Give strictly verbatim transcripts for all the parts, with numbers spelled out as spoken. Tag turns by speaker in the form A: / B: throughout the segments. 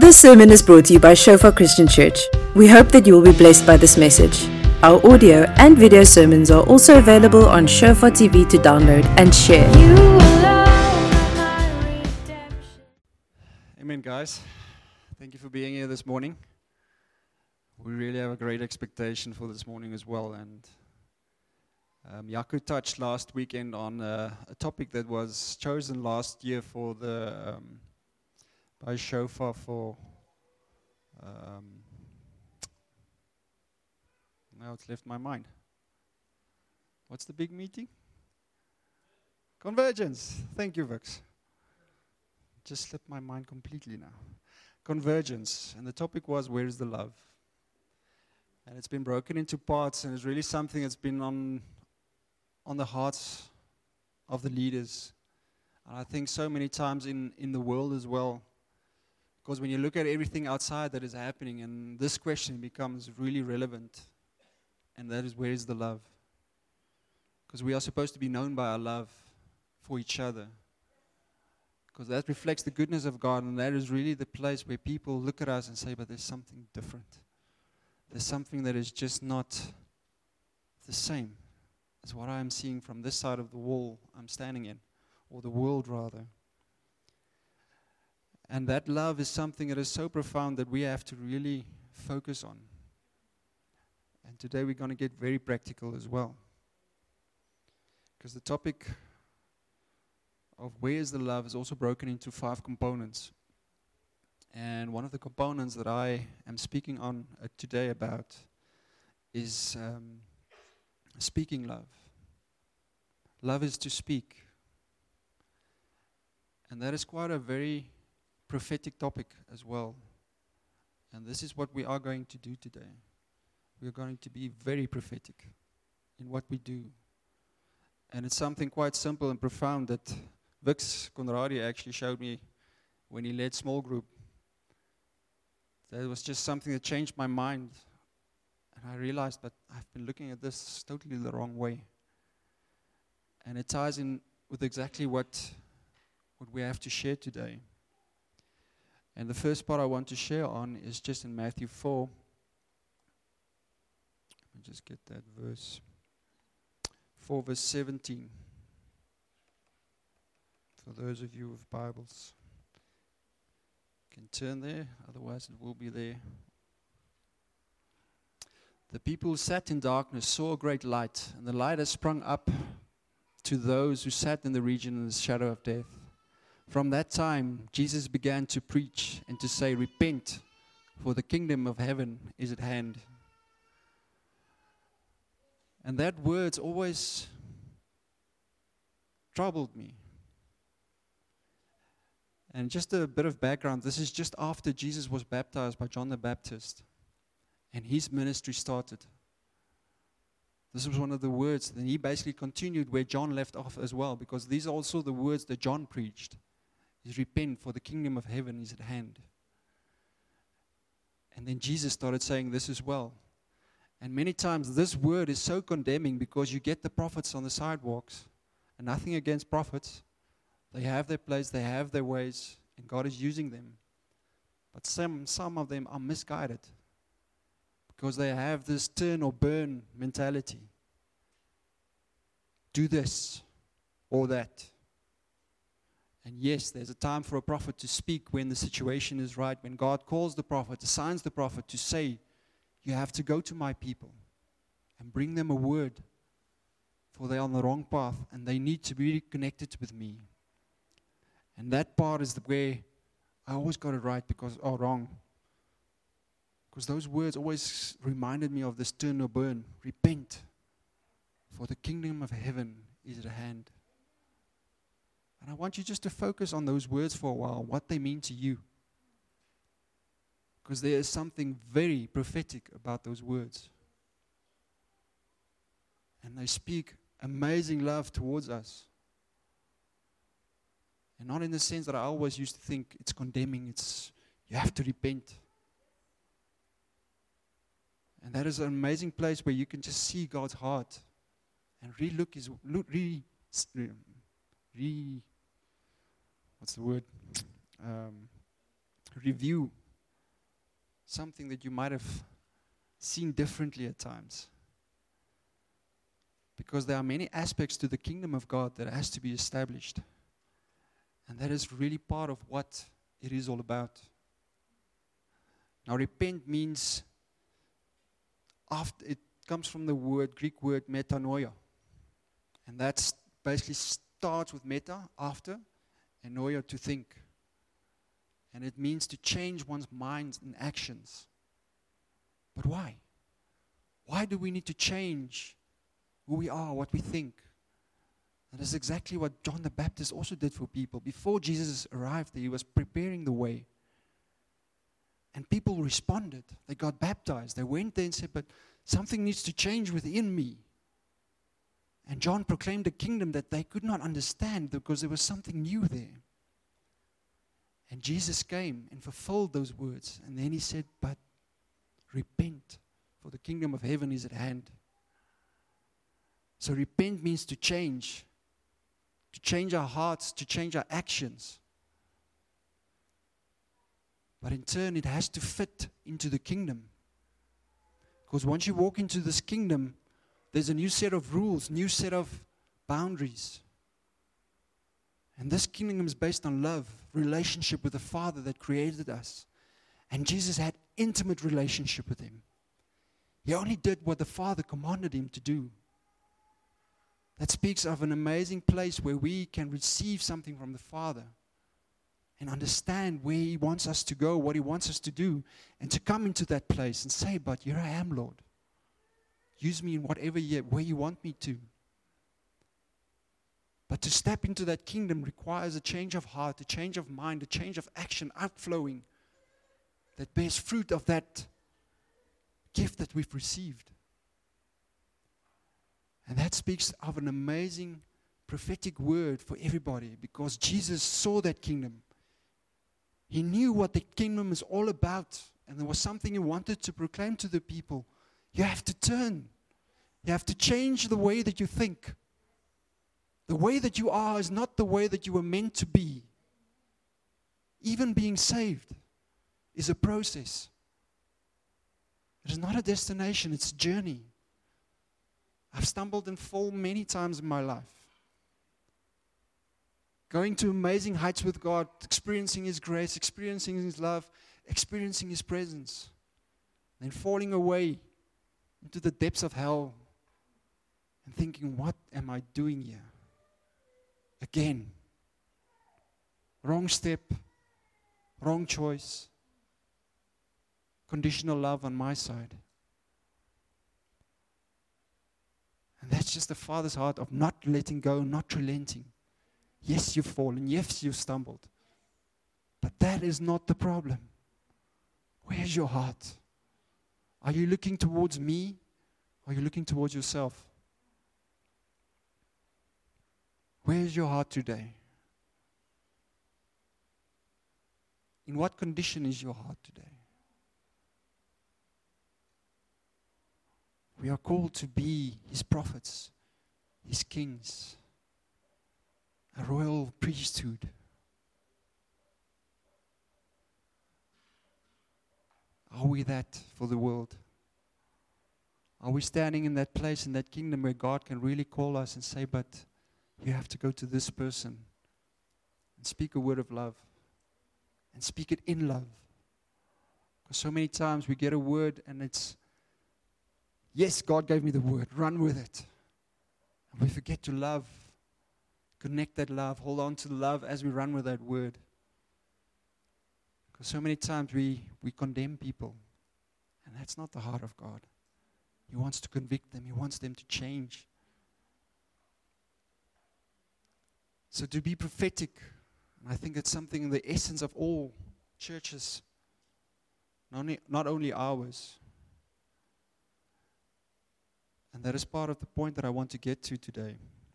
A: This sermon is brought to you by Shofar Christian Church. We hope that you will be blessed by this message. Our audio and video sermons are also available on Shofar T V to download and share.
B: Amen, guys. Thank you for being here this morning. We really have a great expectation for this morning as well. And um, Yaku touched last weekend on uh, a topic that was chosen last year for the um, by Shofar for. Um, now it's left my mind. What's the big meeting? Convergence. Thank you, Vix. Just slipped my mind completely now. Convergence. And the topic was, where is the love? And it's been broken into parts, and it's really something that's been on on the hearts of the leaders. And I think so many times in, in the world as well. Because when you look at everything outside that is happening, and this question becomes really relevant, and that is, where is the love? Because we are supposed to be known by our love for each other. Because that reflects the goodness of God, and that is really the place where people look at us and say, but there's something different. There's something that is just not the same as what I am seeing from this side of the wall I'm standing in, or the world rather. And that love is something that is so profound that we have to really focus on. And today we're going to get very practical as well. Because the topic of where is the love is also broken into five components. And one of the components that I am speaking on uh, today about is um, speaking love. Love is to speak. And that is quite a very prophetic topic as well. And this is what we are going to do today. We are going to be very prophetic in what we do. And it's something quite simple and profound that Vix Conradi actually showed me when he led small group. That was just something that changed my mind. And I realized that I've been looking at this totally the wrong way. And it ties in with exactly what, what we have to share today. And the first part I want to share on is just in Matthew four. Let me just get that verse. four verse seventeen. For those of you with Bibles, you can turn there, otherwise it will be there. The people who sat in darkness saw a great light, and the light has sprung up to those who sat in the region in the shadow of death. From that time, Jesus began to preach and to say, repent, for the kingdom of heaven is at hand. And that word's always troubled me. And just a bit of background, this is just after Jesus was baptized by John the Baptist, and his ministry started. This was one of the words, and he basically continued where John left off as well, because these are also the words that John preached. Is repent, for the kingdom of heaven is at hand. And then Jesus started saying this as well. And many times this word is so condemning because you get the prophets on the sidewalks. And nothing against prophets. They have their place, they have their ways, and God is using them. But some, some of them are misguided because they have this turn or burn mentality. Do this or that. And yes, there's a time for a prophet to speak when the situation is right, when God calls the prophet, assigns the prophet to say, you have to go to my people and bring them a word, for they are on the wrong path and they need to be connected with me. And that part is the way I always got it right because, oh, wrong. Because those words always reminded me of this turn or burn, repent, for the kingdom of heaven is at hand. And I want you just to focus on those words for a while, what they mean to you. Because there is something very prophetic about those words. And they speak amazing love towards us. And not in the sense that I always used to think it's condemning, it's you have to repent. And that is an amazing place where you can just see God's heart and re-look his, look, re, re, what's the word? Um, review something that you might have seen differently at times. Because there are many aspects to the kingdom of God that has to be established. And that is really part of what it is all about. Now, repent means, after, it comes from the word, Greek word metanoia. And that basically starts with meta, after, and noia, to think. And it means to change one's mind and actions. But why? Why do we need to change who we are, what we think? And that's exactly what John the Baptist also did for people. Before Jesus arrived, he was preparing the way. And people responded. They got baptized. They went there and said, but something needs to change within me. And John proclaimed a kingdom that they could not understand because there was something new there. And Jesus came and fulfilled those words. And then he said, but repent, for the kingdom of heaven is at hand. So repent means to change. To change our hearts, to change our actions. But in turn, it has to fit into the kingdom. Because once you walk into this kingdom, there's a new set of rules, new set of boundaries. And this kingdom is based on love, relationship with the Father that created us. And Jesus had intimate relationship with him. He only did what the Father commanded him to do. That speaks of an amazing place where we can receive something from the Father and understand where he wants us to go, what he wants us to do, and to come into that place and say, but here I am, Lord. Use me in whatever you, where you want me to. But to step into that kingdom requires a change of heart, a change of mind, a change of action, outflowing, that bears fruit of that gift that we've received. And that speaks of an amazing prophetic word for everybody, because Jesus saw that kingdom. He knew what the kingdom is all about, and there was something he wanted to proclaim to the people. You have to turn. You have to change the way that you think. The way that you are is not the way that you were meant to be. Even being saved is a process. It is not a destination, it's a journey. I've stumbled and fallen many times in my life. Going to amazing heights with God, experiencing His grace, experiencing His love, experiencing His presence. Then falling away into the depths of hell and thinking, what am I doing here? Again. Wrong step, wrong choice, conditional love on my side. And that's just the Father's heart of not letting go, not relenting. Yes, you've fallen. Yes, you've stumbled. But that is not the problem. Where's your heart? Are you looking towards me? Or are you looking towards yourself? Where's your heart today? In what condition is your heart today? We are called to be His prophets, His kings, a royal priesthood. Are we that for the world? Are we standing in that place, in that kingdom where God can really call us and say, but you have to go to this person and speak a word of love and speak it in love? Because so many times we get a word and it's, yes, God gave me the word, run with it. And we forget to love, connect that love, hold on to the love as we run with that word. Because so many times we, we condemn people, and that's not the heart of God. He wants to convict them. He wants them to change. So to be prophetic, I think it's something in the essence of all churches, not only, not only ours. And that is part of the point that I want to get to today.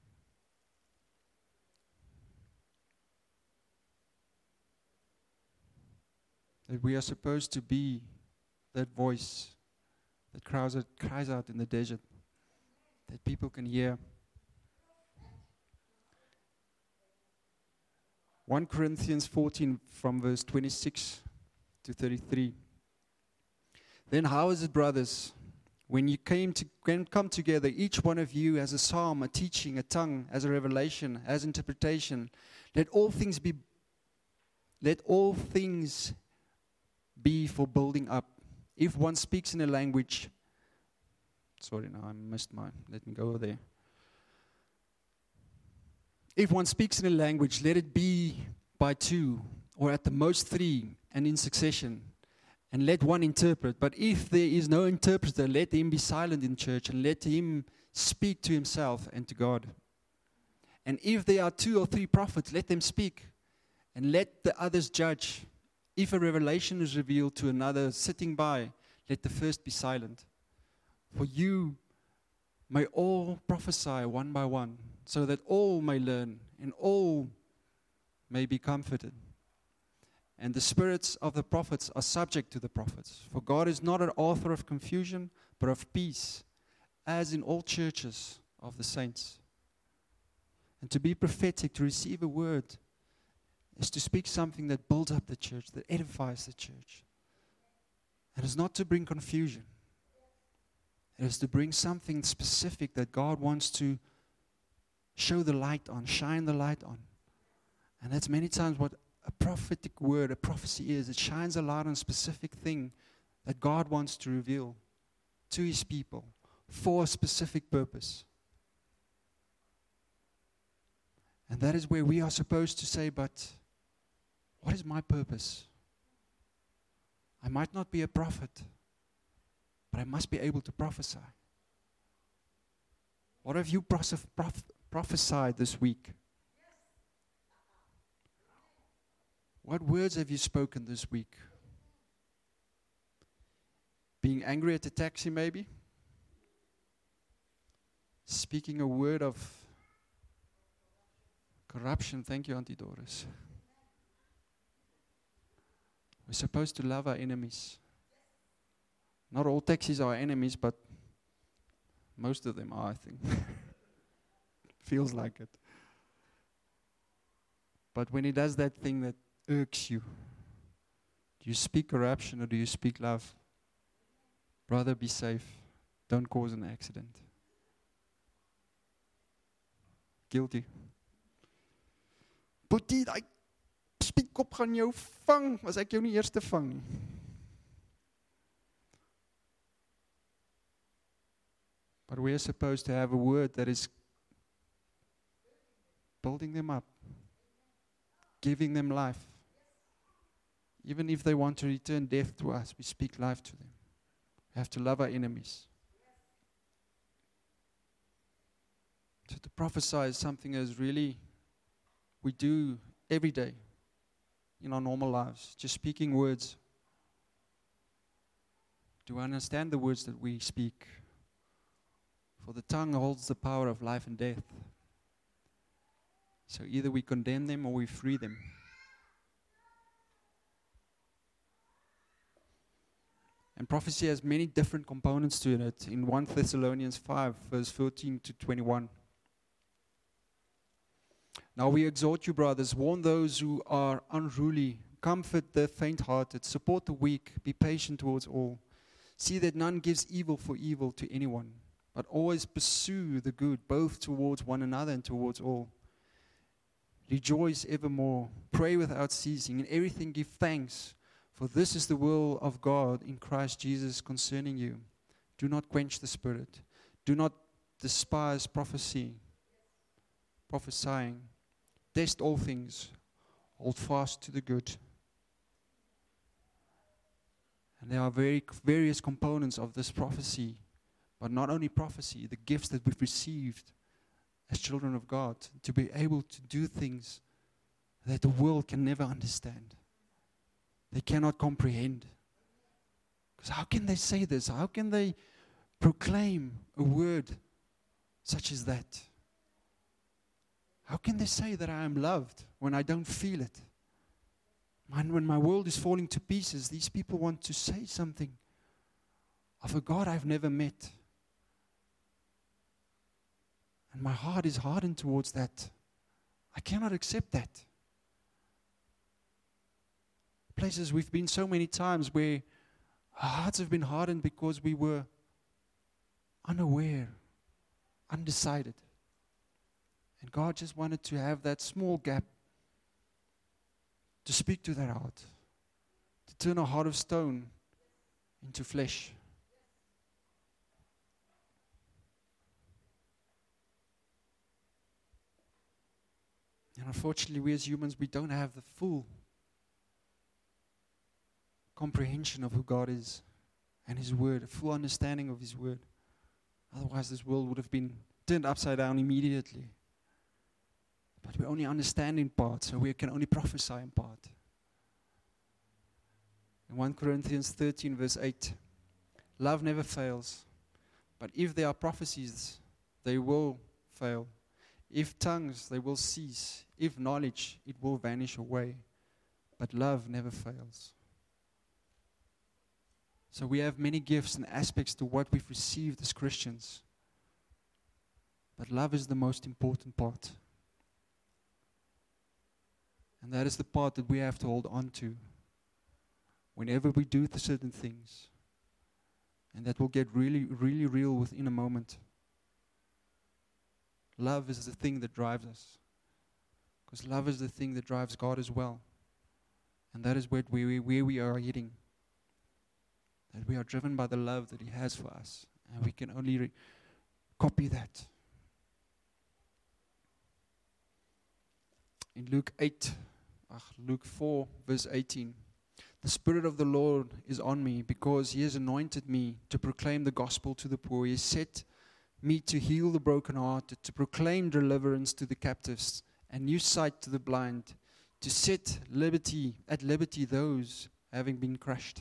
B: That we are supposed to be that voice that cries out, cries out in the desert, that people can hear. First Corinthians fourteen from verse twenty-six to thirty-three. Then how is it, brothers, when you came to when come together, each one of you has a psalm, a teaching, a tongue, as a revelation, as interpretation. Let all things be let all things be for building up. If one speaks in a language, sorry, now I missed mine. Let me go there. If one speaks in a language, let it be by two, or at the most three, and in succession. And let one interpret. But if there is no interpreter, let him be silent in church, and let him speak to himself and to God. And if there are two or three prophets, let them speak, and let the others judge. If a revelation is revealed to another sitting by, let the first be silent. For you may all prophesy one by one, so that all may learn, and all may be comforted. And the spirits of the prophets are subject to the prophets. For God is not an author of confusion, but of peace, as in all churches of the saints. And to be prophetic, to receive a word, is to speak something that builds up the church, that edifies the church. And it's not to bring confusion. It is to bring something specific that God wants to show the light on, shine the light on. And that's many times what a prophetic word, a prophecy is. It shines a light on a specific thing that God wants to reveal to His people for a specific purpose. And that is where we are supposed to say, but what is my purpose? I might not be a prophet, but I must be able to prophesy. What have you proph- proph- prophesied this week? What words have you spoken this week? Being angry at the taxi, maybe? Speaking a word of corruption. Thank you, Auntie Doris. We're supposed to love our enemies. Not all taxis are our enemies, but most of them are, I think. Feels like it. But when he does that thing that irks you, do you speak corruption or do you speak love? Brother, be safe. Don't cause an accident. Guilty. Boetie, daai spietkop gaan jou vang as ek jou nie eerste vang nie. But we are supposed to have a word that is building them up, giving them life. Even if they want to return death to us, we speak life to them. We have to love our enemies. So to prophesy is something that is really, we do every day in our normal lives. Just speaking words. Do we understand the words that we speak? For the tongue holds the power of life and death. So either we condemn them or we free them. And prophecy has many different components to it. In First Thessalonians five, verse fourteen to twenty-one. Now we exhort you, brothers, warn those who are unruly, comfort the faint-hearted, support the weak, be patient towards all. See that none gives evil for evil to anyone, but always pursue the good, both towards one another and towards all. Rejoice evermore, pray without ceasing, in everything give thanks, for this is the will of God in Christ Jesus concerning you. Do not quench the Spirit. Do not despise prophecy, prophesying. Test all things. Hold fast to the good. And there are very various components of this prophecy, but not only prophecy, the gifts that we've received as children of God, to be able to do things that the world can never understand. They cannot comprehend. Because how can they say this? How can they proclaim a word such as that? How can they say that I am loved when I don't feel it? And when my world is falling to pieces, these people want to say something of a God I've never met. And my heart is hardened towards that. I cannot accept that. Places we've been so many times where Our hearts have been hardened because we were unaware, undecided. And God just wanted to have that small gap to speak to that heart, to turn a heart of stone into flesh. And unfortunately, we as humans, we don't have the full comprehension of who God is and His Word, a full understanding of His Word. Otherwise, this world would have been turned upside down immediately. But we only understand in part, so we can only prophesy in part. In First Corinthians thirteen, verse eight, love never fails, but if there are prophecies, they will fail. If tongues, they will cease. If knowledge, it will vanish away. But love never fails. So we have many gifts and aspects to what we've received as Christians. But love is the most important part. And that is the part that we have to hold on to whenever we do the certain things. And that will get really, really real within a moment. Love is the thing that drives us. Because love is the thing that drives God as well. And that is where we, where we are heading. That we are driven by the love that He has for us. And we can only re- copy that. In Luke eight, uh, Luke four, verse eighteen. The Spirit of the Lord is on me because He has anointed me to proclaim the gospel to the poor. He has set me to heal the brokenhearted, to proclaim deliverance to the captives and new sight to the blind, to set liberty at liberty those having been crushed.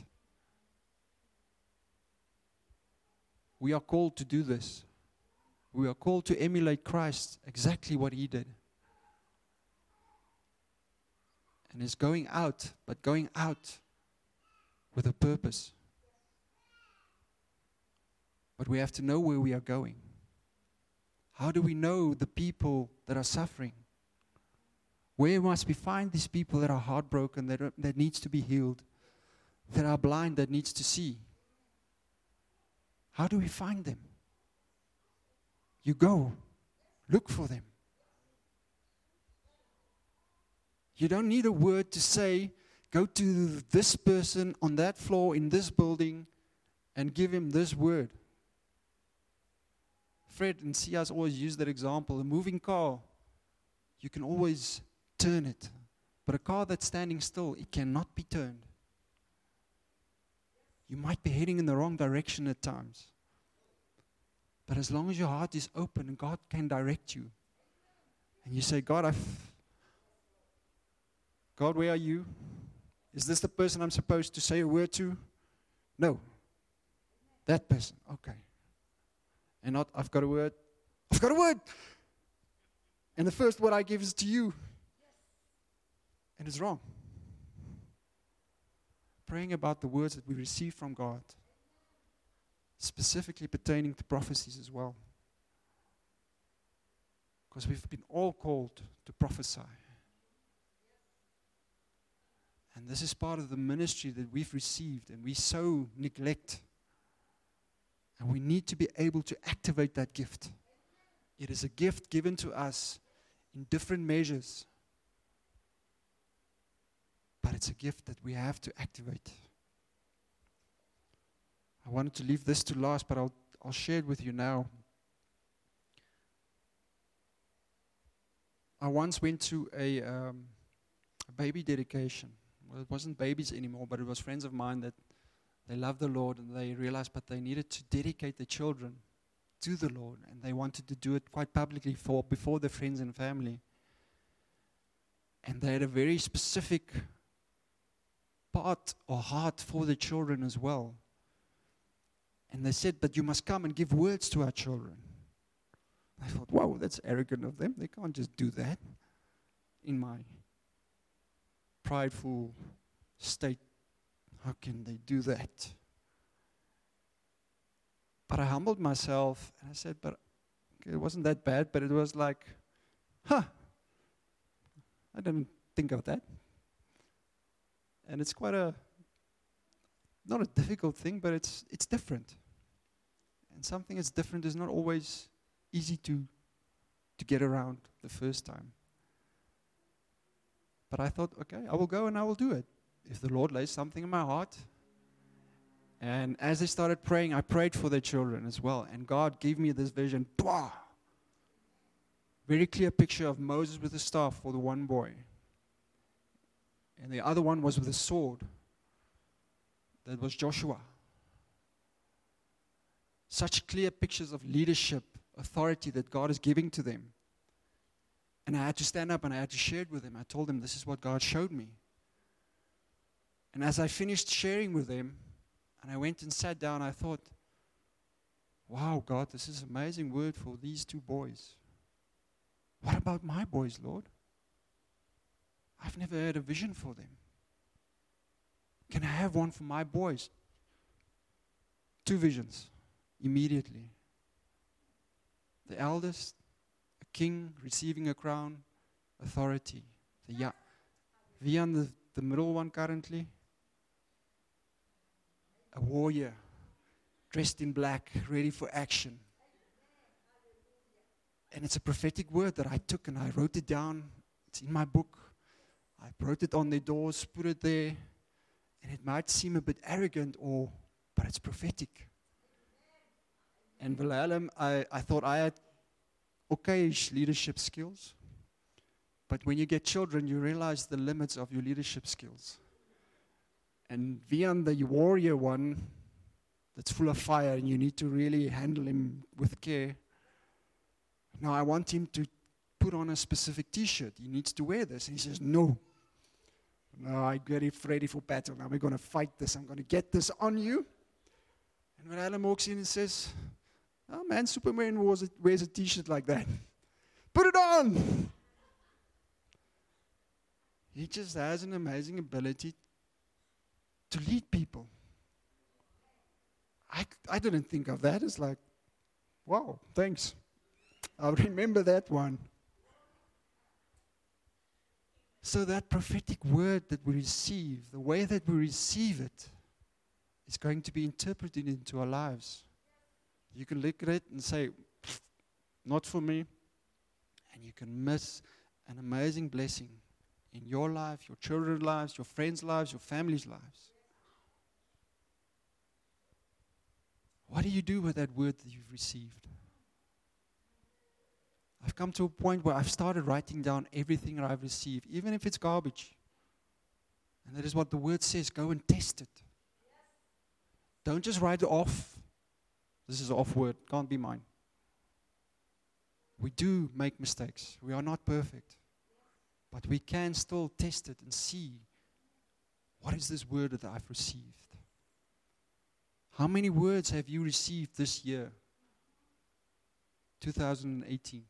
B: We are called to do this. We are called to emulate Christ, exactly what He did. And it's going out, but going out with a purpose. But we have to know where we are going. How do we know the people that are suffering? Where must we find these people that are heartbroken, that, are, that needs to be healed, that are blind, that needs to see? How do we find them? You go, look for them. You don't need a word to say, go to this person on that floor in this building and give him this word. Fred and Sia's always use that example. A moving car, you can always turn it. But a car that's standing still, it cannot be turned. You might be heading in the wrong direction at times. But as long as your heart is open, God can direct you. And you say, God, I've, God, where are you? Is this the person I'm supposed to say a word to? No. That person. Okay. And not, I've got a word. I've got a word. And the first word I give is to you. And it's wrong. Praying about the words that we receive from God, specifically pertaining to prophecies as well. Because we've been all called to prophesy. And this is part of the ministry that we've received and we so neglect. And we need to be able to activate that gift. It is a gift given to us in different measures. But it's a gift that we have to activate. I wanted to leave this to last, but I'll, I'll share it with you now. I once went to a, um, a baby dedication. Well, it wasn't babies anymore, but it was friends of mine that they loved the Lord and they realized but they needed to dedicate their children to the Lord, and they wanted to do it quite publicly for before their friends and family. And they had a very specific part or heart for the children as well. And they said, but you must come and give words to our children. I thought, wow, that's arrogant of them. They can't just do that. In my prideful state, how can they do that? But I humbled myself and I said, but okay, it wasn't that bad, but it was like, huh, I didn't think of that. And it's quite a not a difficult thing, but it's it's different. And something that's different is not always easy to to get around the first time. But I thought, okay, I will go and I will do it. If the Lord lays something in my heart. And as they started praying, I prayed for their children as well. And God gave me this vision. Blah! Very clear picture of Moses with a staff for the one boy. And the other one was with a sword. That was Joshua. Such clear pictures of leadership, authority that God is giving to them. And I had to stand up and I had to share it with them. I told them, this is what God showed me. And as I finished sharing with them, and I went and sat down, I thought, wow, God, this is an amazing word for these two boys. What about my boys, Lord? I've never had a vision for them. Can I have one for my boys? Two visions, immediately. The eldest, a king receiving a crown, authority. The ya- Vian, the, the middle one currently, a warrior, dressed in black, ready for action. And it's a prophetic word that I took and I wrote it down. It's in my book. I wrote it on their doors, put it there. And it might seem a bit arrogant, or, but it's prophetic. And Wilhelm, I, I thought I had okayish leadership skills. But when you get children, you realize the limits of your leadership skills. And Vian, the warrior one, that's full of fire, and you need to really handle him with care. Now I want him to put on a specific T-shirt. He needs to wear this. And he says, no. No, I get it ready for battle. Now we're going to fight this. I'm going to get this on you. And when Alan walks in and says, oh man, Superman wears a, wears a T-shirt like that. Put it on. He just has an amazing ability to lead people. I, I didn't think of that. It's like, wow, thanks. I'll remember that one. So that prophetic word that we receive, the way that we receive it, is going to be interpreted into our lives. You can look at it and say, not for me. And you can miss an amazing blessing in your life, your children's lives, your friends' lives, your family's lives. What do you do with that word that you've received? I've come to a point where I've started writing down everything that I've received, even if it's garbage. And that is what the word says. Go and test it. Don't just write it off. This is an off word. Can't be mine. We do make mistakes. We are not perfect. But we can still test it and see, what is this word that I've received? How many words have you received this year? two thousand eighteen.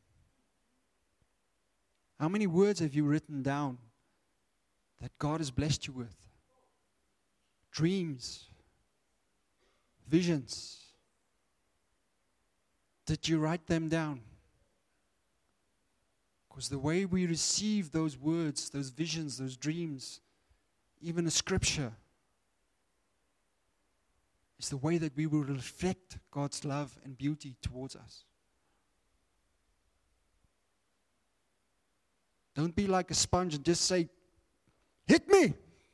B: How many words have you written down that God has blessed you with? Dreams, visions. Did you write them down? Because the way we receive those words, those visions, those dreams, even a scripture, is the way that we will reflect God's love and beauty towards us. Don't be like a sponge and just say, hit me.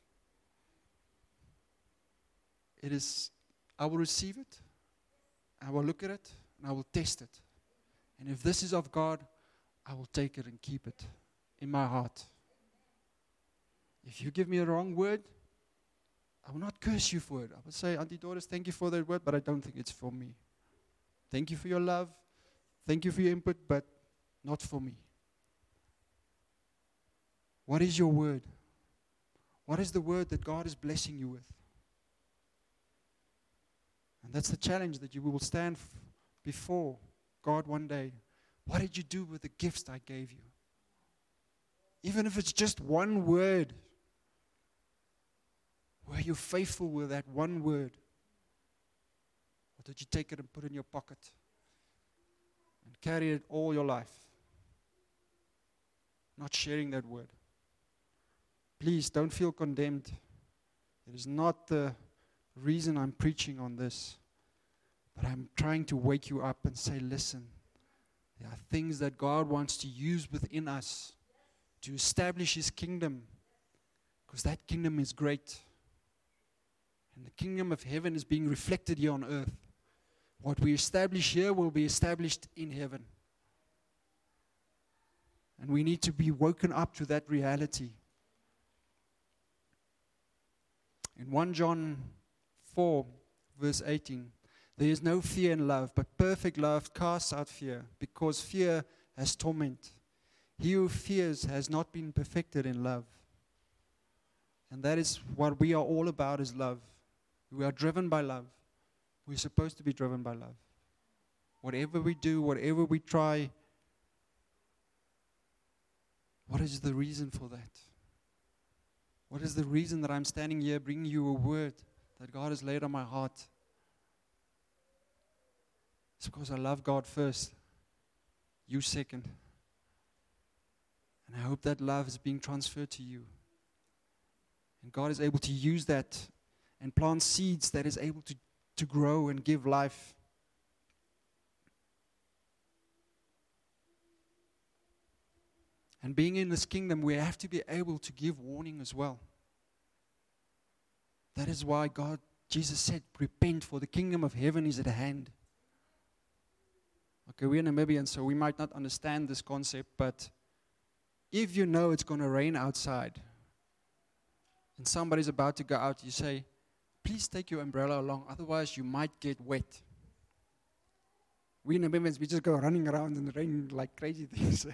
B: It is, I will receive it, I will look at it, and I will test it. And if this is of God, I will take it and keep it in my heart. If you give me a wrong word, I will not curse you for it. I will say, Auntie Doris, thank you for that word, but I don't think it's for me. Thank you for your love. Thank you for your input, but not for me. What is your word? What is the word that God is blessing you with? And that's the challenge, that you will stand f- before God one day. What did you do with the gifts I gave you? Even if it's just one word. Were you faithful with that one word? Or did you take it and put it in your pocket and carry it all your life? Not sharing that word. Please don't feel condemned. It is not the reason I'm preaching on this. But I'm trying to wake you up and say, listen, there are things that God wants to use within us to establish His kingdom, because that kingdom is great. And the kingdom of heaven is being reflected here on earth. What we establish here will be established in heaven. And we need to be woken up to that reality. In First John four, verse eighteen, there is no fear in love, but perfect love casts out fear, because fear has torment. He who fears has not been perfected in love. And that is what we are all about, is love. We are driven by love. We're supposed to be driven by love. Whatever we do, whatever we try, what is the reason for that? What is the reason that I'm standing here bringing you a word that God has laid on my heart? It's because I love God first, you second. And I hope that love is being transferred to you. And God is able to use that and plant seeds that is able to, to grow and give life. And being in this kingdom, we have to be able to give warning as well. That is why God, Jesus said, repent, for the kingdom of heaven is at hand. Okay, we're Namibian, so we might not understand this concept, but if you know it's going to rain outside, and somebody's about to go out, you say, please take your umbrella along, otherwise you might get wet. We Namibians, we just go running around in the rain like crazy things.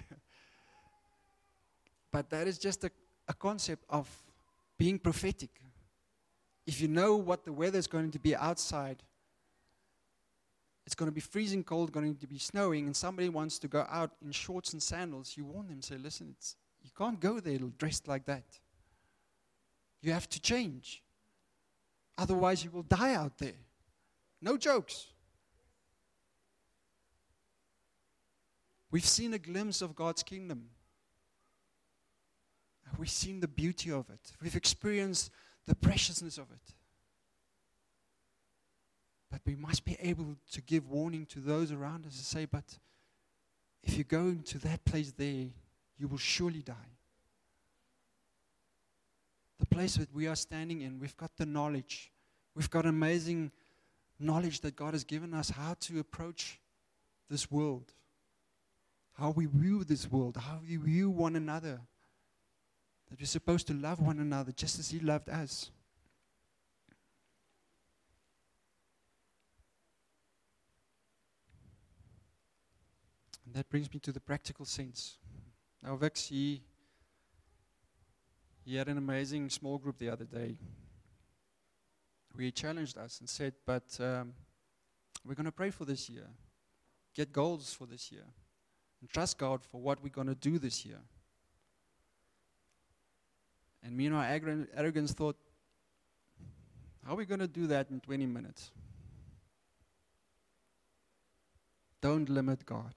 B: But that is just a, a concept of being prophetic. If you know what the weather is going to be outside, it's going to be freezing cold, going to be snowing, and somebody wants to go out in shorts and sandals, you warn them, say, listen, it's, you can't go there dressed like that. You have to change. Otherwise, you will die out there. No jokes. We've seen a glimpse of God's kingdom. We've seen the beauty of it. We've experienced the preciousness of it. But we must be able to give warning to those around us and say, but if you go into that place there, you will surely die. The place that we are standing in, we've got the knowledge. We've got amazing knowledge that God has given us how to approach this world. How we view this world, how we view one another. That we're supposed to love one another just as He loved us. And that brings me to the practical sense. Now, Vix, he, he had an amazing small group the other day. He challenged us and said, but um, we're going to pray for this year. Get goals for this year. And trust God for what we're going to do this year. And me and my arrogance thought, how are we going to do that in twenty minutes? Don't limit God.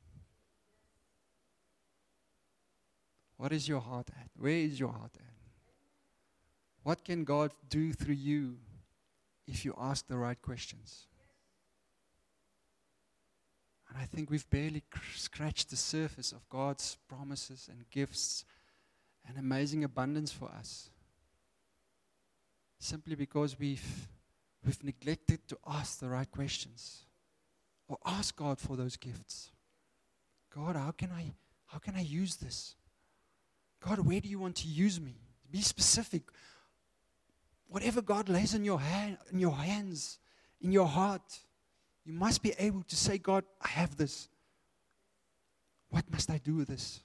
B: What is your heart at? Where is your heart at? What can God do through you if you ask the right questions? And I think we've barely cr- scratched the surface of God's promises and gifts and amazing abundance for us. Simply because we've, we've neglected to ask the right questions. Or ask God for those gifts. God, how can I, how can I use this? God, where do you want to use me? Be specific. Whatever God lays in your hand, in your hands, in your heart, you must be able to say, God, I have this. What must I do with this?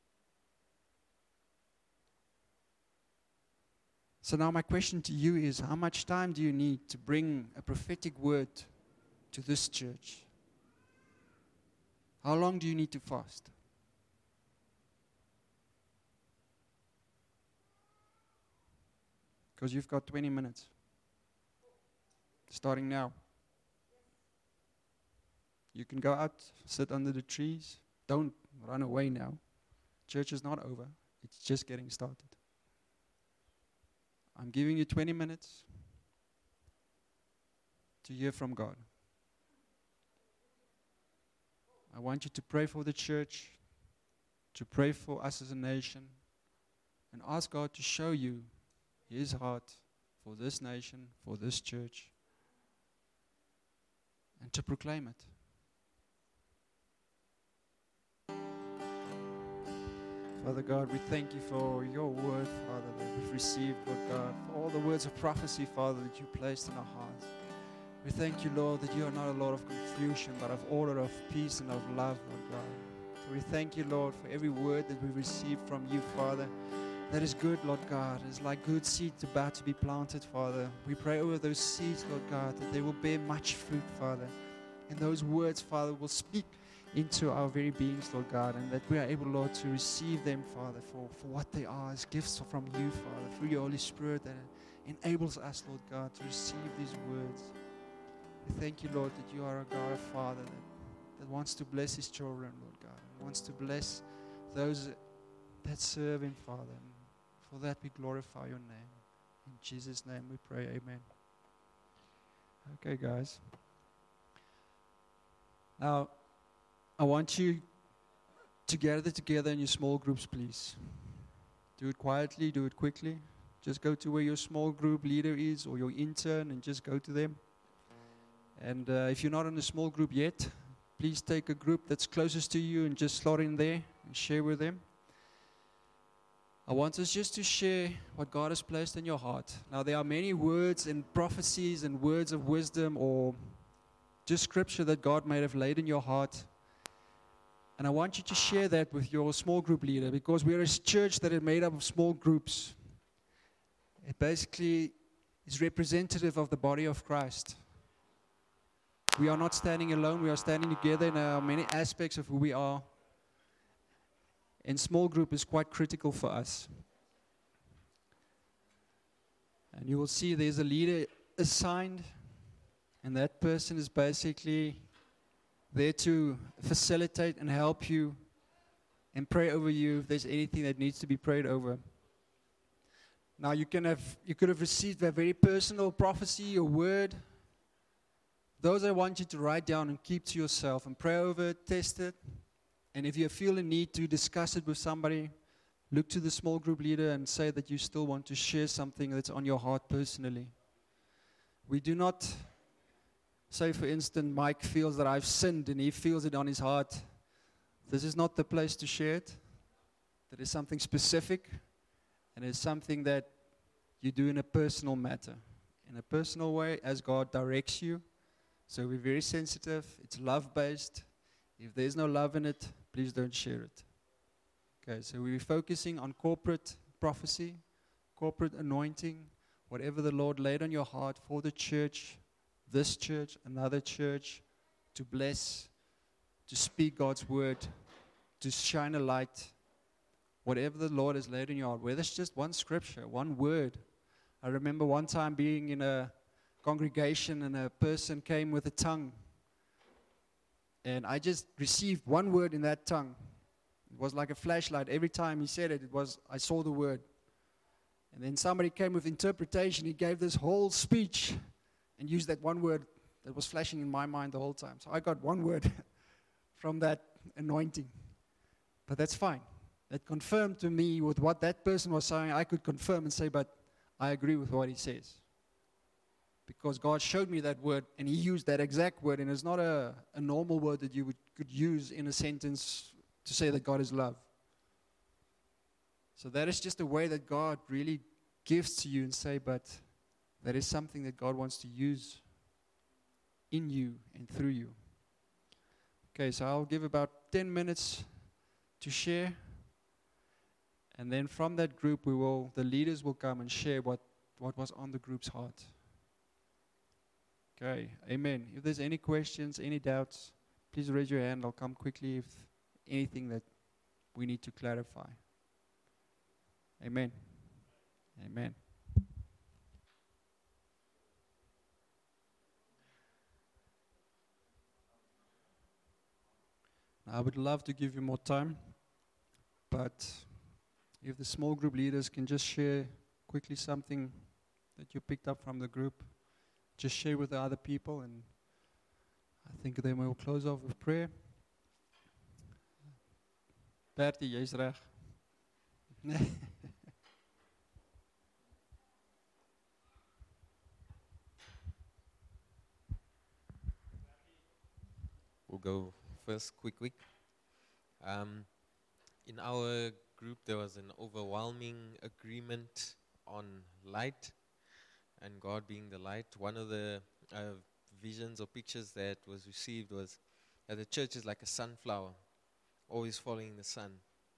B: So now my question to you is, how much time do you need to bring a prophetic word to this church? How long do you need to fast? Because you've got twenty minutes. Starting now. You can go out, sit under the trees. Don't run away now. Church is not over. It's just getting started. I'm giving you twenty minutes. to hear from God. I want you to pray for the church, to pray for us as a nation, and ask God to show you His heart for this nation, for this church, and to proclaim it. Father God, we thank you for your word, Father, that we've received, Lord God, for all the words of prophecy, Father, that you placed in our hearts. We thank you, Lord, that you are not a Lord of confusion, but of order, of peace, and of love, Lord God. So we thank you, Lord, for every word that we received from you, Father, that is good, Lord God. It's like good seeds about to be planted, Father. We pray over those seeds, Lord God, that they will bear much fruit, Father. And those words, Father, will speak into our very beings, Lord God, and that we are able, Lord, to receive them, Father, for, for what they are as gifts from you, Father, through your Holy Spirit that enables us, Lord God, to receive these words. We thank you, Lord, that you are a God, a Father that, that wants to bless His children, Lord God, and wants to bless those that serve Him, Father. And for that we glorify your name. In Jesus' name we pray, amen. Okay, guys. Now, I want you to gather together in your small groups, please. Do it quietly, do it quickly. Just go to where your small group leader is or your intern and just go to them. And uh, if you're not in a small group yet, please take a group that's closest to you and just slot in there and share with them. I want us just to share what God has placed in your heart. Now, there are many words and prophecies and words of wisdom or just scripture that God may have laid in your heart. And I want you to share that with your small group leader, because we're a church that is made up of small groups. It basically is representative of the body of Christ. We are not standing alone. We are standing together in uh, many aspects of who we are. And small group is quite critical for us. And you will see there's a leader assigned, and that person is basically there to facilitate and help you and pray over you if there's anything that needs to be prayed over. Now, you can have you could have received a very personal prophecy or word. Those I want you to write down and keep to yourself and pray over it, test it. And if you feel a need to discuss it with somebody, look to the small group leader and say that you still want to share something that's on your heart personally. We do not say, for instance, Mike feels that I've sinned and he feels it on his heart. This is not the place to share it. That is something specific, and it's something that you do in a personal matter, in a personal way as God directs you. So we're very sensitive. It's love-based. If there's no love in it, please don't share it. Okay, so we're focusing on corporate prophecy, corporate anointing, whatever the Lord laid on your heart for the church, this church, another church, to bless, to speak God's word, to shine a light, whatever the Lord has laid in your heart, whether it's just one scripture, one word. I remember one time being in a congregation and a person came with a tongue, and I just received one word in that tongue. It was like a flashlight. Every time he said it, it was, I saw the word. And then somebody came with interpretation. He gave this whole speech and used that one word that was flashing in my mind the whole time. So I got one word from that anointing. But that's fine. That confirmed to me with what that person was saying. I could confirm and say, but I agree with what he says. Because God showed me that word, and He used that exact word, and it's not a, a normal word that you would, could use in a sentence to say that God is love. So that is just a way that God really gives to you and say, but that is something that God wants to use in you and through you. Okay, so I'll give about ten minutes to share, and then from that group, we will the leaders will come and share what, what was on the group's heart. Okay, amen. If there's any questions, any doubts, please raise your hand. I'll come quickly if anything that we need to clarify. Amen. Amen. I would love to give you more time, but if the small group leaders can just share quickly something that you picked up from the group, just share with the other people, and I think then we'll close off with prayer. Bertie, jy's reg.
C: We'll go first, quick, quick. Um, in our group, there was an overwhelming agreement on light, and God being the light. One of the uh, visions or pictures that was received was that the church is like a sunflower, always following the sun,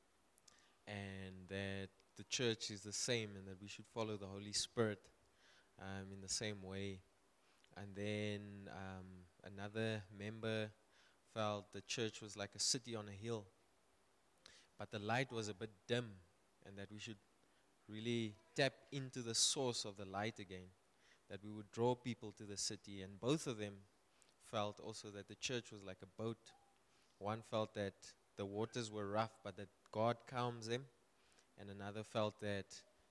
C: and that the church is the same, and that we should follow the Holy Spirit um, in the same way. And then um, another member felt the church was like a city on a hill, but the light was a bit dim, and that we should really tap into the source of the light again, that we would draw people to the city. And both of them felt also that the church was like a boat. One felt that the waters were rough, but that God calms them, and another felt that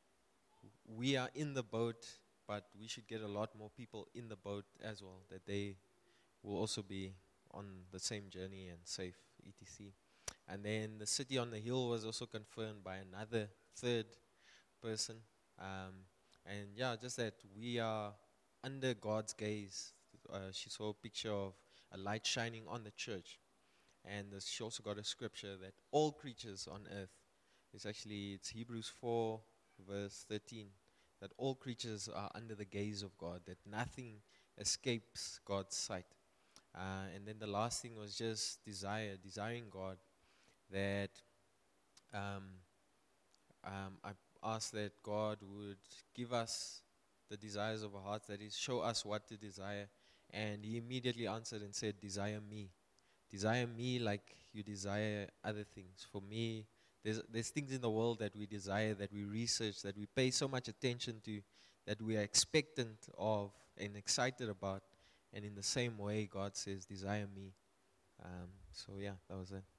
C: we are in the boat, but we should get a lot more people in the boat as well, that they will also be on the same journey and safe, et cetera. And then the city on the hill was also confirmed by another third person. Um, and yeah, just that we are under God's gaze. Uh, she saw a picture of a light shining on the church. And this, she also got a scripture that all creatures on earth, it's actually, it's Hebrews four, verse thirteen, that all creatures are under the gaze of God, that nothing escapes God's sight. Uh, and then the last thing was just desire, desiring God, that um, um, I asked that God would give us the desires of our hearts, that is, show us what to desire. And he immediately answered and said, desire me. Desire me like you desire other things. For me, there's, there's things in the world that we desire, that we research, that we pay so much attention to, that we are expectant of and excited about. And in the same way, God says, desire me. Um, so yeah, that was it.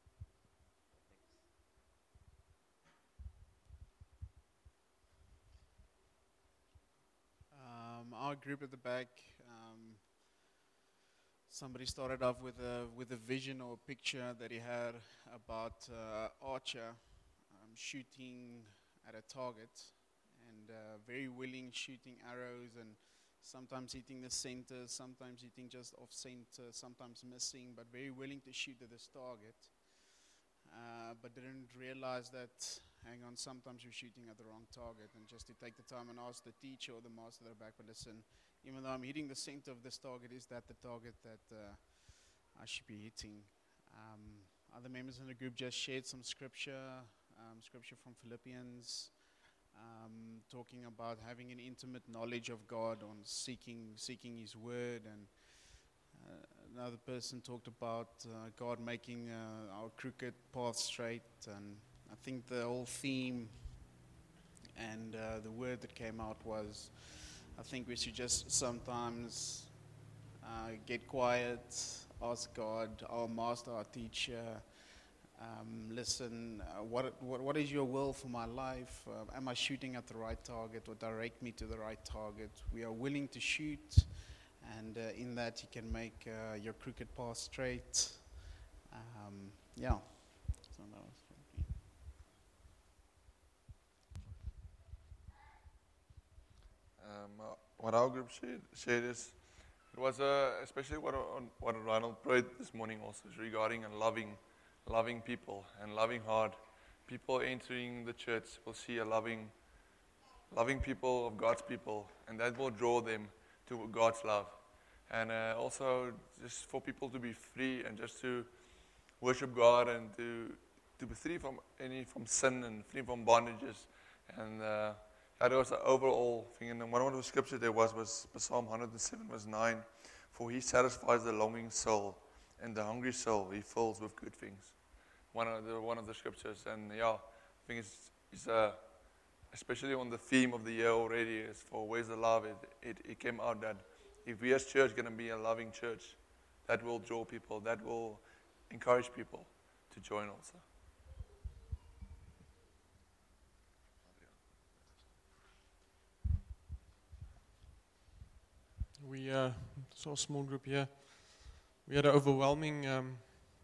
D: Um, our group at the back, um, somebody started off with a with a vision or a picture that he had about uh, Archer um, shooting at a target, and uh, very willing, shooting arrows, and sometimes hitting the center, sometimes hitting just off center, sometimes missing, but very willing to shoot at this target. Uh, but didn't realize that, hang on, sometimes you're shooting at the wrong target, and just to take the time and ask the teacher or the master at the back, but listen, even though I'm hitting the center of this target, is that the target that uh, I should be hitting? Um, other members in the group just shared some scripture, um, scripture from Philippians, um, talking about having an intimate knowledge of God, on seeking seeking His Word, and uh, another person talked about uh, God making uh, our crooked path straight, and I think the whole theme and uh, the word that came out was, I think we should just sometimes uh, get quiet, ask God, our master, our teacher, um, listen, uh, what, what what is your will for my life? Uh, am I shooting at the right target, or direct me to the right target? We are willing to shoot, and uh, in that you can make uh, your crooked path straight. Um, yeah. So that was from me.
E: Um, uh, what our group shared, shared is, it was uh, especially what, on, what Ronald prayed this morning also, is regarding and loving, loving people and loving hard. People entering the church will see a loving, loving people of God's people, and that will draw them to God's love. And uh, also just for people to be free and just to worship God, and to to be free from any from sin and free from bondages. And uh, that was the overall thing. And one of the scriptures there was was Psalm one oh seven verse nine. For He satisfies the longing soul, and the hungry soul He fills with good things. One of the one of the scriptures. And yeah, I think it's, it's uh, especially on the theme of the year already, is for where's the love. It it, it came out that if we as church going to be a loving church, that will draw people, that will encourage people to join also.
F: we uh, saw a small group here. We had an overwhelming um,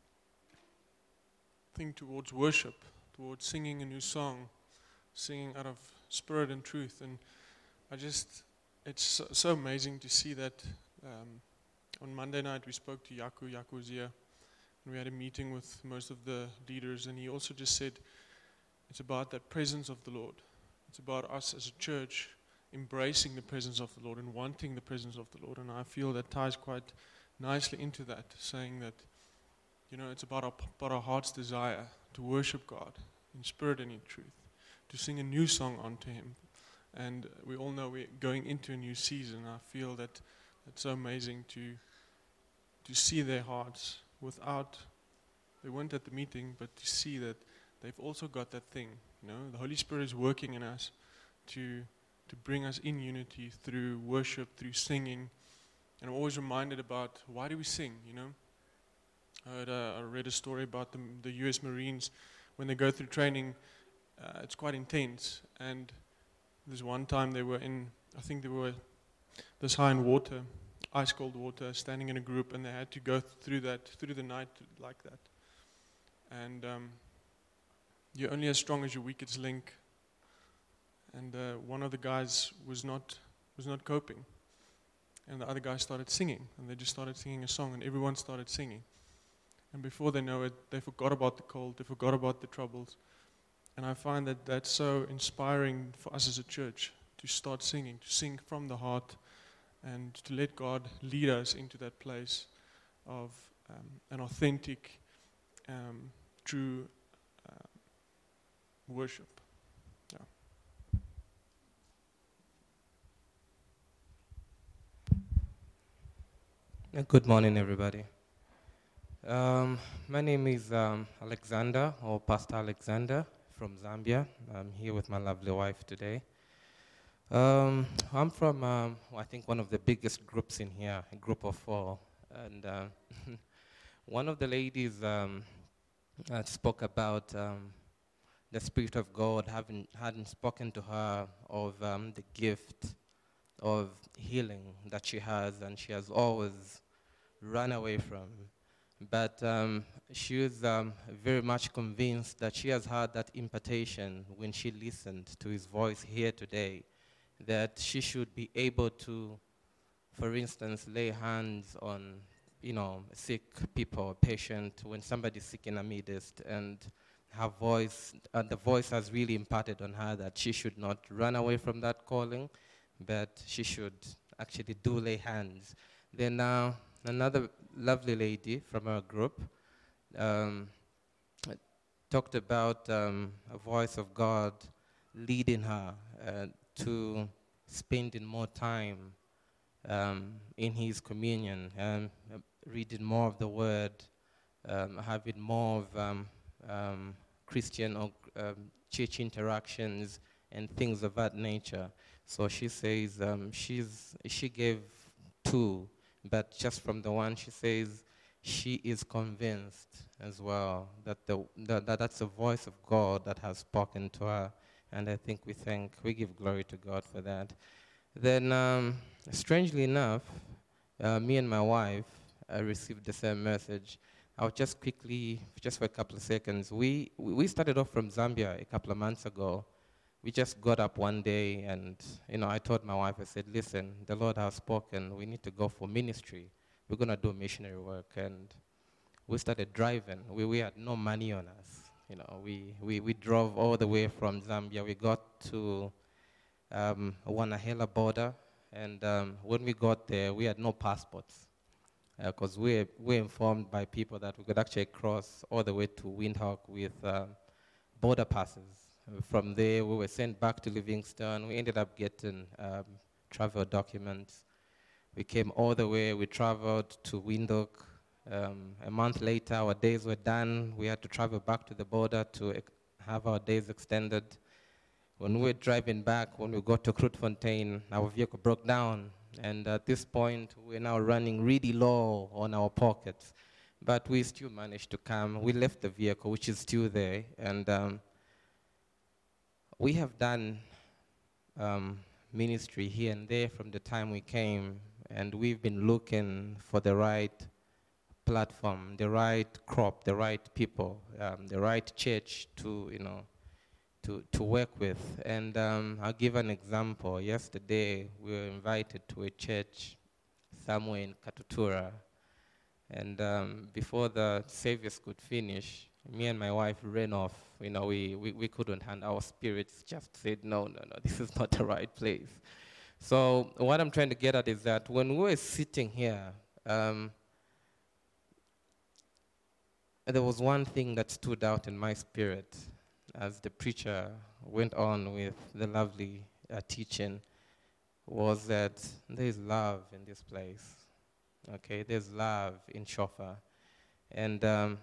F: thing towards worship, towards singing a new song, singing out of spirit and truth. And I just, it's so, so amazing to see that. Um, on Monday night we spoke to Yaku, Yaku was here, and we had a meeting with most of the leaders, and he also just said it's about that presence of the Lord. It's about us as a church embracing the presence of the Lord and wanting the presence of the Lord. And I feel that ties quite nicely into that, saying that, you know, it's about our, about our heart's desire to worship God in spirit and in truth, to sing a new song unto Him. And we all know we're going into a new season. I feel that it's so amazing to to see their hearts without, they weren't at the meeting, but to see that they've also got that thing, you know, the Holy Spirit is working in us to to bring us in unity through worship, through singing. And I'm always reminded about, why do we sing, you know? I, heard, uh, I read a story about the, the U S Marines. When they go through training, uh, it's quite intense. And there's one time they were in, I think they were this high in water, ice cold water, standing in a group, and they had to go through that, through the night like that. And um, you're only as strong as your weakest link. And uh, one of the guys was not was not coping, and the other guy started singing, and they just started singing a song, and everyone started singing. And before they know it, they forgot about the cold, they forgot about the troubles. And I find that that's so inspiring for us as a church to start singing, to sing from the heart, and to let God lead us into that place of um, an authentic, um, true uh, worship. Yeah.
G: Good morning, everybody. Um, my name is um, Alexander, or Pastor Alexander, from Zambia. I'm here with my lovely wife today. Um, I'm from, um, I think, one of the biggest groups in here, a group of four. And uh, one of the ladies um, uh, spoke about um, the Spirit of God having hadn't spoken to her of um, the gift of healing that she has, and she has always run away from. But um, she was um, very much convinced that she has had that impartation when she listened to His voice here today, that she should be able to, for instance, lay hands on, you know, sick people, patient, when somebody's sick in our midst, and her voice, uh, the voice has really imparted on her that she should not run away from that calling, but she should actually do lay hands. Then uh, another lovely lady from our group um, talked about um, a voice of God leading her uh, to spending more time um, in His communion, and uh, reading more of the Word, um, having more of um, um, Christian or um, church interactions and things of that nature. So she says um, she's she gave two, but just from the one, she says she is convinced as well that the that, that that's the voice of God that has spoken to her, and I think we thank we give glory to God for that. Then, um, strangely enough, uh, me and my wife uh, received the same message. I'll just quickly, just for a couple of seconds, we we started off from Zambia a couple of months ago. We just got up one day, and you know, I told my wife, I said, listen, the Lord has spoken, we need to go for ministry. We're going to do missionary work. And we started driving. We, we had no money on us. You know, we, we, we drove all the way from Zambia. We got to um, Wanahela border, and um, when we got there, we had no passports, because uh, we were informed by people that we could actually cross all the way to Windhoek with uh, border passes. From there, we were sent back to Livingstone. We ended up getting um, travel documents. We came all the way. We traveled to Windhoek. Um, a month later, our days were done. We had to travel back to the border to ex- have our days extended. When we were driving back, when we got to Grootfontein, our vehicle broke down. And at this point, we're now running really low on our pockets. But we still managed to come. We left the vehicle, which is still there. And um, we have done um, ministry here and there from the time we came, and we've been looking for the right platform, the right crop, the right people, um, the right church to, you know, to, to work with. And um, I'll give an example. Yesterday, we were invited to a church somewhere in Katutura. And um, before the service could finish, me and my wife ran off. You know, we, we, we couldn't handle, our spirits just said, no, no, no, this is not the right place. So what I'm trying to get at is that when we were sitting here, um, there was one thing that stood out in my spirit as the preacher went on with the lovely uh, teaching, was that there is love in this place. Okay, there's love in Shofar. And um,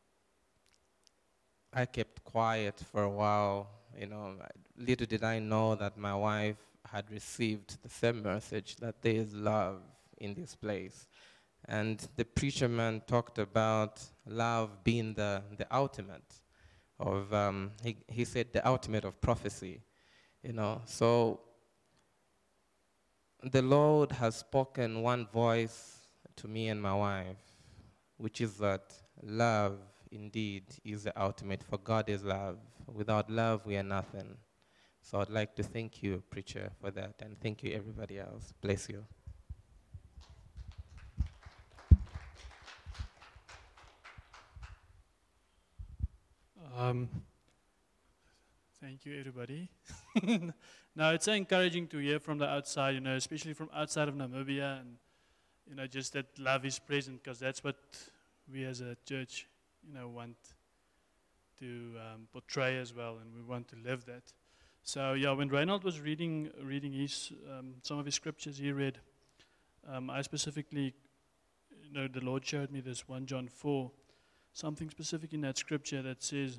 G: I kept quiet for a while. You know, little did I know that my wife had received the same message, that there is love in this place. And the preacher man talked about love being the, the ultimate of, um, he, he said the ultimate of prophecy, you know. So the Lord has spoken one voice to me and my wife, which is that love indeed is the ultimate, for God is love. Without love, we are nothing. So I'd like to thank you, preacher, for that, and thank you everybody else. Bless you.
H: Um, thank you, everybody. Now, it's so encouraging to hear from the outside, you know, especially from outside of Namibia, and, you know, just that love is present, because that's what we as a church, you know, want to um, portray as well, and we want to live that. So, yeah, when Reinhold was reading reading his um, some of his scriptures he read, um, I specifically, you know, the Lord showed me this First John four, something specific in that scripture that says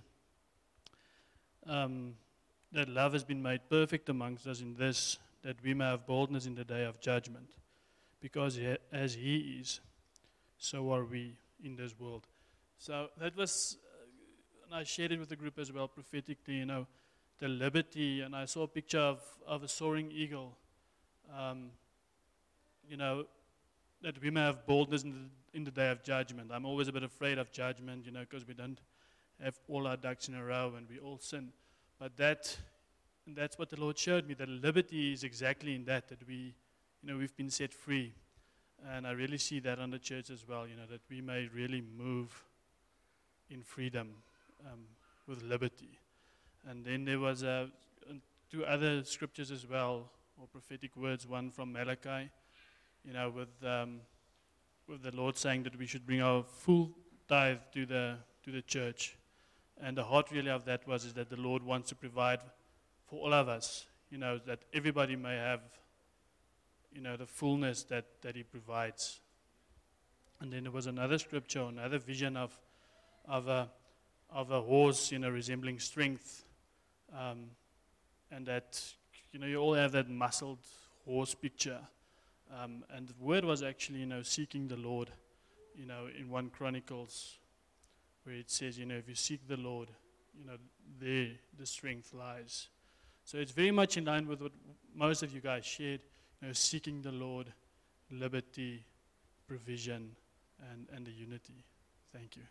H: um, that love has been made perfect amongst us in this, that we may have boldness in the day of judgment. Because he, as he is, so are we in this world. So that was, uh, and I shared it with the group as well prophetically, you know, the liberty, and I saw a picture of, of a soaring eagle, um, you know, that we may have boldness in the, in the day of judgment. I'm always a bit afraid of judgment, you know, because we don't have all our ducks in a row and we all sin. But that, and that's what the Lord showed me, that liberty is exactly in that, that we, you know, we've been set free. And I really see that on the church as well, you know, that we may really move in freedom um, with liberty. And then there was uh, two other scriptures as well, or prophetic words, one from Malachi, you know, with um, with the Lord saying that we should bring our full tithe to the to the church. And the heart really of that was is that the Lord wants to provide for all of us, you know, that everybody may have, you know, the fullness that, that he provides. And then there was another scripture, another vision of of a of a horse, you know, resembling strength. Um, and that, you know, you all have that muscled horse picture. Um, and the word was actually, you know, seeking the Lord, you know, in First Chronicles, where it says, you know, if you seek the Lord, you know, there the strength lies. So it's very much in line with what most of you guys shared, you know, seeking the Lord, liberty, provision, and, and the unity. Thank you.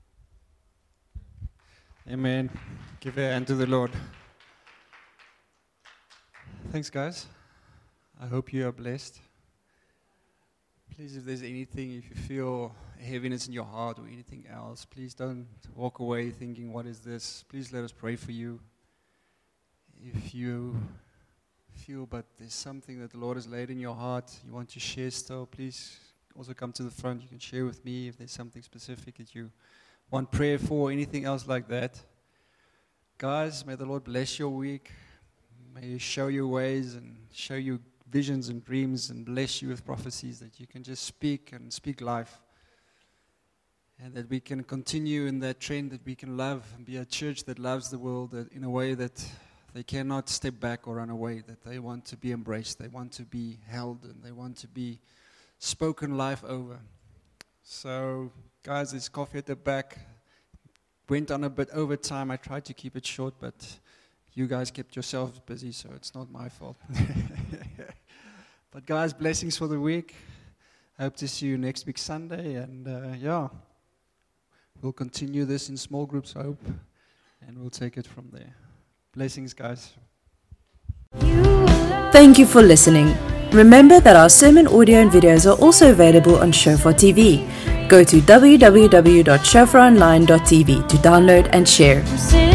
B: Amen. Give a hand to the Lord. Thanks, guys. I hope you are blessed. Please, if there's anything, if you feel heaviness in your heart or anything else, please don't walk away thinking, what is this? Please let us pray for you. If you feel, but there's something that the Lord has laid in your heart, you want to share still, please also come to the front. You can share with me if there's something specific that you want prayer for, anything else like that. Guys, may the Lord bless your week. May He show you ways and show you visions and dreams and bless you with prophecies that you can just speak and speak life. And that we can continue in that trend, that we can love and be a church that loves the world that in a way that they cannot step back or run away, that they want to be embraced, they want to be held, and they want to be spoken life over. So, guys, there's coffee at the back. Went on a bit over time. I tried to keep it short, but you guys kept yourselves busy, so it's not my fault. But guys, blessings for the week. Hope to see you next week Sunday, and uh, yeah, we'll continue this in small groups, I hope, and we'll take it from there. Blessings, guys.
A: Thank you for listening. Remember that our sermon audio and videos are also available on Shofar T V. Go to w w w dot shofar online dot t v to download and share.